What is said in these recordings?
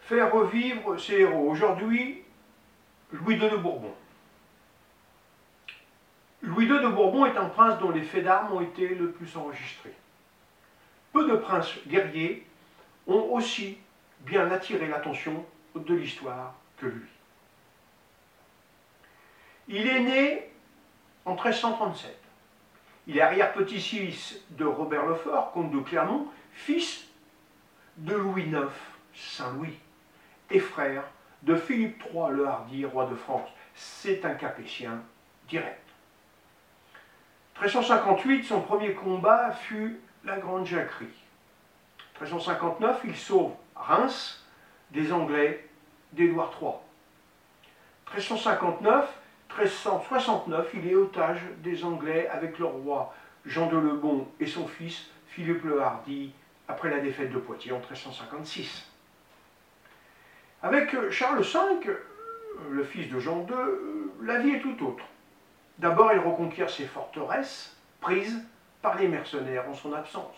faire revivre ses héros. Aujourd'hui, Louis II de Bourbon. Louis II de Bourbon est un prince dont les faits d'armes ont été le plus enregistrés. Peu de princes guerriers ont aussi bien attiré l'attention de l'histoire que lui. Il est né en 1337. Il est arrière-petit-fils de Robert le Fort, comte de Clermont, fils de Louis IX, Saint-Louis, et frère de Philippe III le Hardi, roi de France. C'est un capétien direct. 1358, son premier combat fut la Grande Jacquerie. 1359, il sauve Reims des Anglais d'Édouard III. 1369, il est otage des Anglais avec le roi Jean de Lebon et son fils Philippe le Hardi après la défaite de Poitiers en 1356. Avec Charles V, le fils de Jean II, la vie est tout autre. D'abord, il reconquiert ses forteresses prises par les mercenaires en son absence.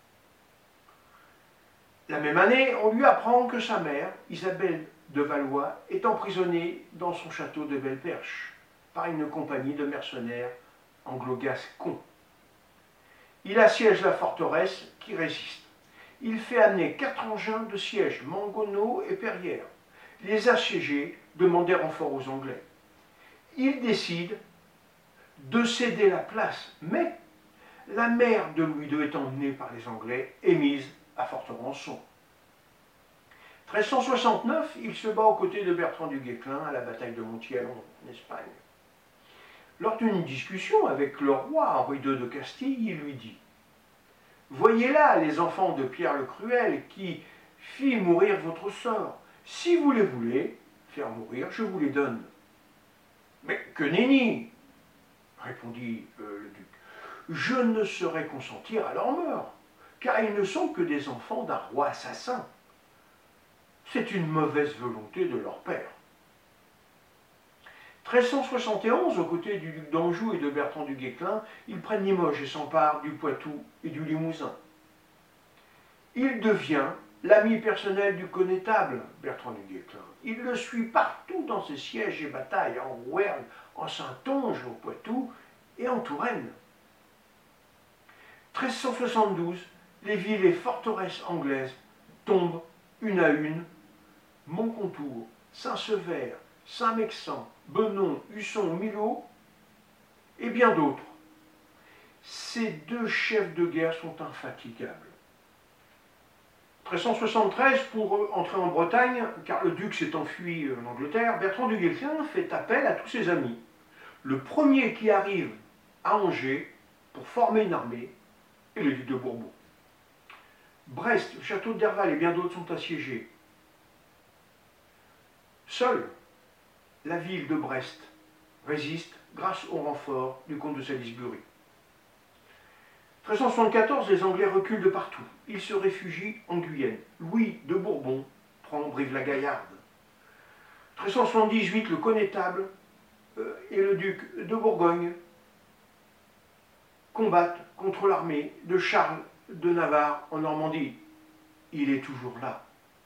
La même année, on lui apprend que sa mère, Isabelle de Valois, est emprisonnée dans son château de Belle-Perche par une compagnie de mercenaires anglo-gascons. Il assiège la forteresse qui résiste. Il fait amener 4 engins de siège, Mangonneau et Perrières. Les assiégés demandent des renforts aux Anglais. Il décide de céder la place, mais la mère de Louis II est emmenée par les Anglais et mise à forte rançon. 1369, il se bat aux côtés de Bertrand du Guesclin à la bataille de Montiel en Espagne. Lors d'une discussion avec le roi Henri II de Castille, il lui dit « Voyez là les enfants de Pierre le Cruel qui fit mourir votre sort. Si vous les voulez faire mourir, je vous les donne. » « Mais que nenni !» répondit le duc. « Je ne saurais consentir à leur mort, car ils ne sont que des enfants d'un roi assassin. C'est une mauvaise volonté de leur père. » 1371, aux côtés du duc d'Anjou et de Bertrand du Guesclin, ils prennent Limoges et s'emparent du Poitou et du Limousin. Il devient l'ami personnel du connétable Bertrand du Guesclin. Il le suit partout dans ses sièges et batailles, en Rouergue, en Saintonge, au Poitou et en Touraine. 1372, les villes et forteresses anglaises tombent une à une. Moncontour, Saint-Sever, Saint-Mexan, Benon, Husson, Milhaud et bien d'autres. Ces 2 chefs de guerre sont infatigables. 1373, pour entrer en Bretagne, car le duc s'est enfui en Angleterre, Bertrand du Guesclin fait appel à tous ses amis. Le premier qui arrive à Angers pour former une armée est le duc de Bourbon. Brest, le château de Derval et bien d'autres sont assiégés. Seule la ville de Brest résiste grâce au renfort du comte de Salisbury. 1374, les Anglais reculent de partout. Ils se réfugient en Guyenne. Louis de Bourbon prend Brive-la-Gaillarde. 1378, le connétable et le duc de Bourgogne combattent contre l'armée de Charles de Navarre en Normandie. Il est toujours là.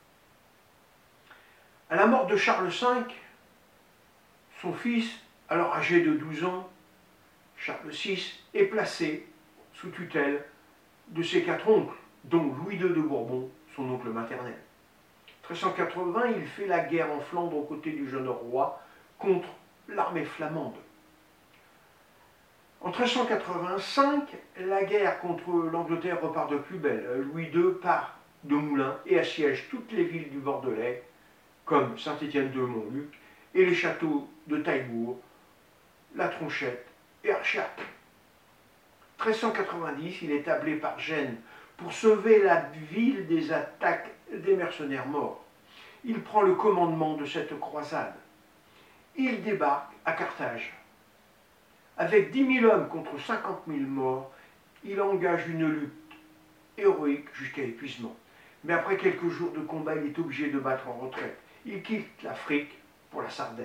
À la mort de Charles V, son fils, alors âgé de 12 ans, Charles VI, est placé sous tutelle de ses 4 oncles, dont Louis II de Bourbon, son oncle maternel. 1380, il fait la guerre en Flandre aux côtés du jeune roi contre l'armée flamande. En 1385, la guerre contre l'Angleterre repart de plus belle. Louis II part de Moulins et assiège toutes les villes du Bordelais, comme Saint-Étienne-de-Montluc et les châteaux de Taillebourg, La Tronchette et Archiac. 1390, il est tablé par Gênes pour sauver la ville des attaques des mercenaires morts. Il prend le commandement de cette croisade. Il débarque à Carthage. Avec 10 000 hommes contre 50 000 morts, il engage une lutte héroïque jusqu'à épuisement. Mais après quelques jours de combat, il est obligé de battre en retraite. Il quitte l'Afrique pour la Sardaigne.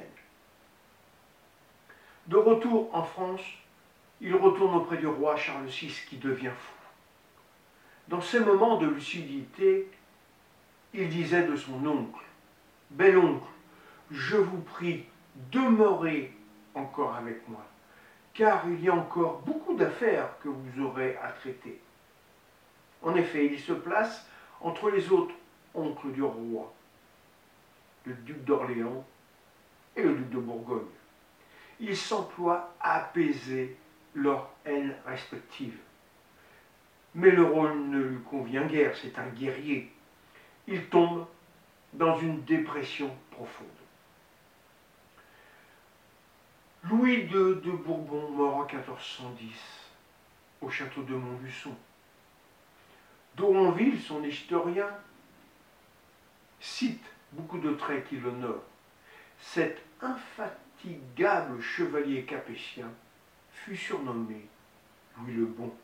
De retour en France, il retourne auprès du roi Charles VI qui devient fou. Dans ces moments de lucidité, il disait de son oncle Bel oncle, je vous prie, demeurez encore avec moi, car il y a encore beaucoup d'affaires que vous aurez à traiter. En effet, il se place entre les autres oncles du roi, le duc d'Orléans et le duc de Bourgogne. Il s'emploie à apaiser leur haine respective. Mais le rôle ne lui convient guère, c'est un guerrier. Il tombe dans une dépression profonde. Louis II de Bourbon mort en 1410 au château de Montluçon. Doronville, son historien, cite beaucoup de traits qui l'honorent. Cet infatigable chevalier capétien fut surnommé Louis le Bon.